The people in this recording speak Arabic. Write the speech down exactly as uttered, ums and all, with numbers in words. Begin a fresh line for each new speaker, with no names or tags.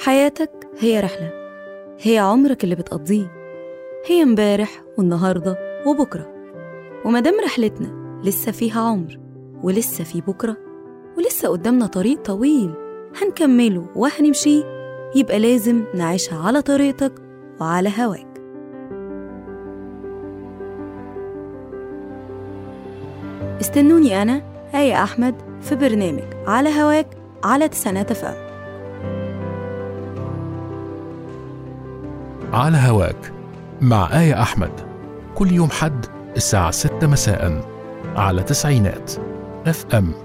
حياتك هي رحلة، هي عمرك اللي بتقضيه، هي امبارح والنهاردة وبكرة. ومادام رحلتنا لسه فيها عمر ولسه في بكرة ولسه قدامنا طريق طويل هنكمله وهنمشيه، يبقى لازم نعيشها على طريقتك وعلى هواك. استنوني أنا آية أحمد في برنامج على هواك على تسعينات اف ام.
على هواك مع آية أحمد، كل يوم حد الساعة ستة مساء على تسعينات اف ام.